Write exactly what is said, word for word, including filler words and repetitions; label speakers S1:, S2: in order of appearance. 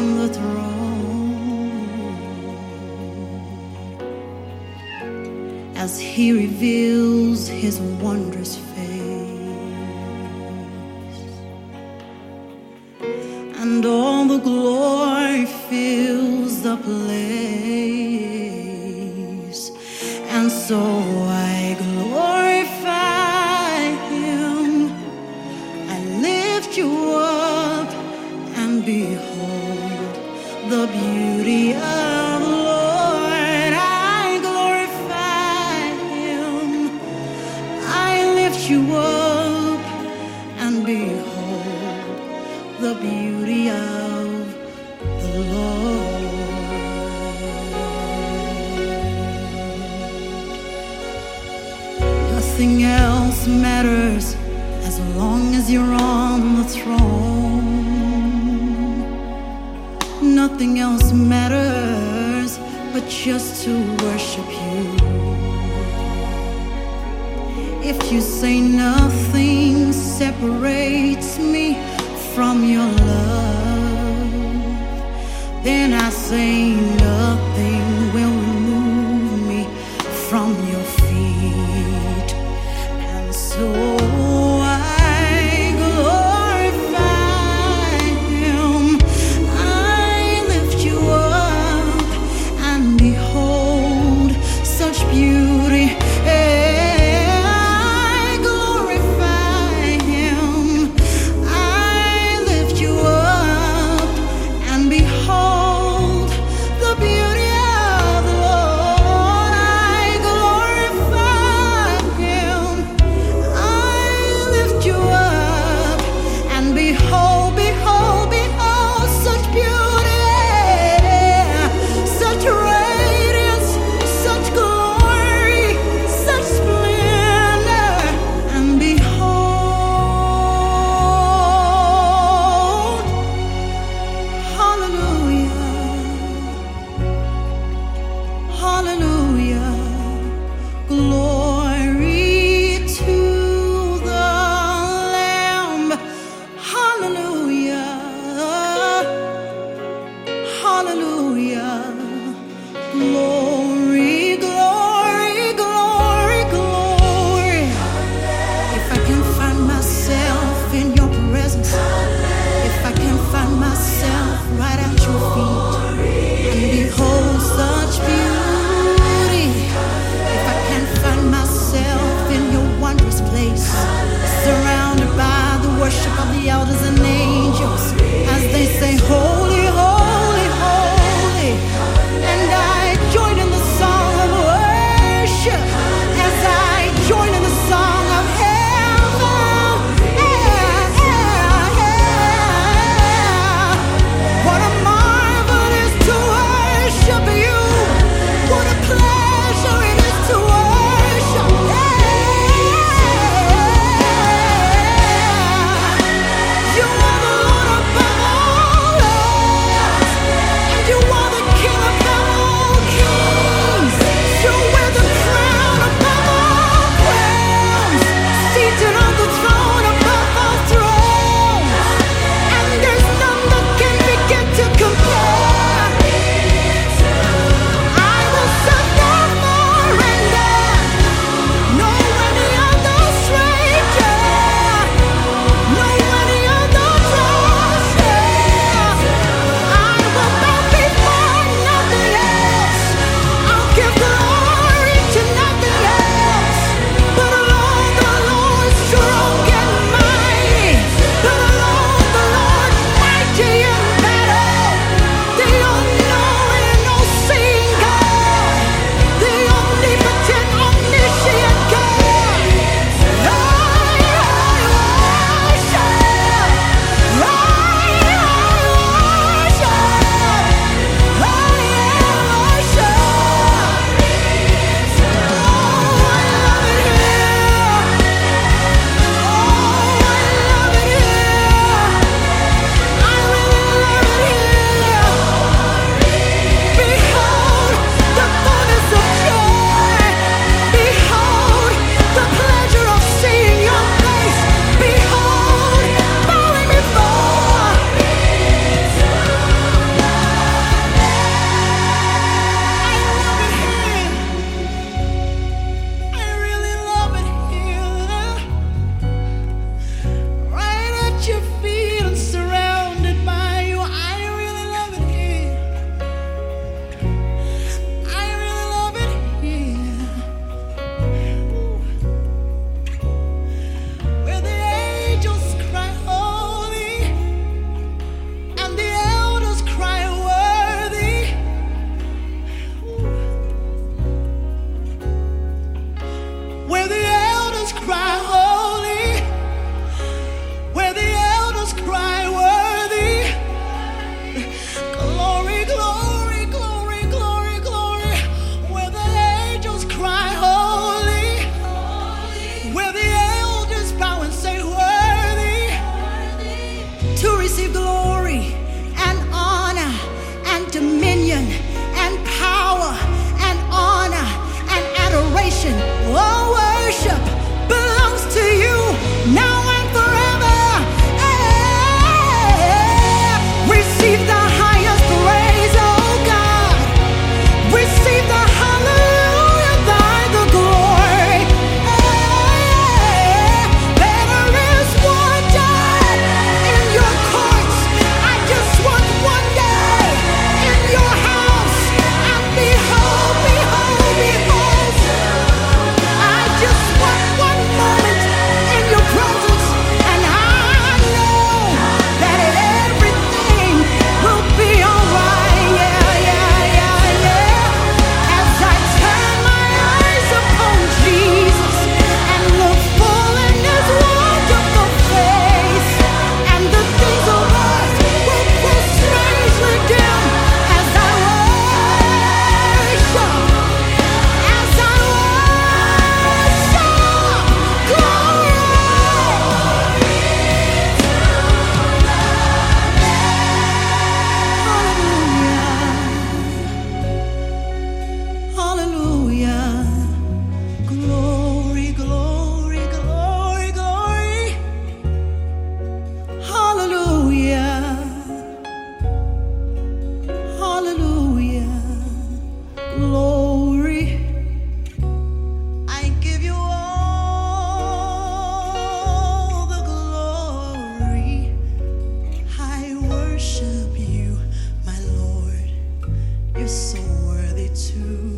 S1: on the throne as he reveals his wondrous face, and all the glory fills the place. And so I glorify him, I lift you up, and behold the beauty of the Lord. I glorify him, I lift you up, and behold the beauty of the Lord. Nothing else matters as long as you're on the throne. Nothing else matters but just to worship you. If you say nothing separates me from your love, then I say nothing will remove me from your feet. And so I glorify him, I lift you up, and behold such beauty. I glorify him, I lift you up, and behold the beauty of the Lord. I glorify him, I lift you up, and behold, behold, behold such beauty, such radiance, such glory, such splendor. And behold, hallelujah, hallelujah, glory to the Lamb. Hallelujah, hallelujah, glory, glory, glory, glory. If I can find myself in your presence, if I can find myself right at your feet, and behold such beauty, if I can find myself in your wondrous place, surrounded by the worship of the elders and angels, as they say, holy, holy, holy. And I join in the song of worship, as I join in the song of heaven. Yeah, yeah, yeah. What a marvel it is to worship you. What a pleasure it is to worship. Yeah. You are worship you, my Lord. You're so worthy to